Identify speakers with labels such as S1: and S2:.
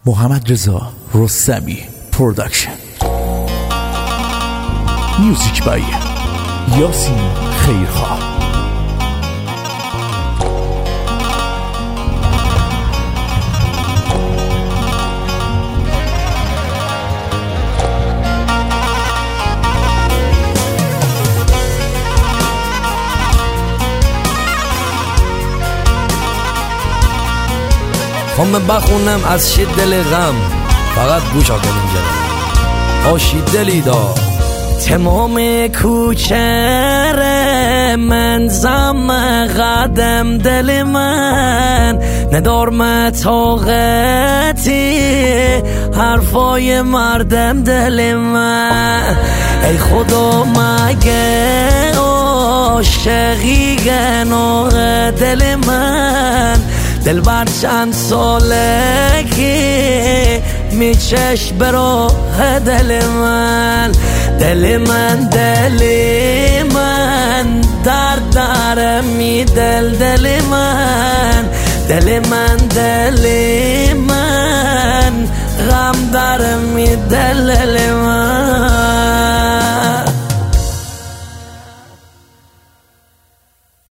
S1: محمد رضا رستمی پروداکشن. میوزیک بای یاسین خیرخواه.
S2: خواهم بخونم از شد دل غم، فقط گوش آکن اینجا آشید دلی دا تمام کوچر من زم قدم دل من ندار متاقتی حرفای مردم دل من. ای خدا مگه عاشقی گناه دل من، دل بر چند ساله که میچش براه دل من. دل من در می دل من، دل من غم در می دل من.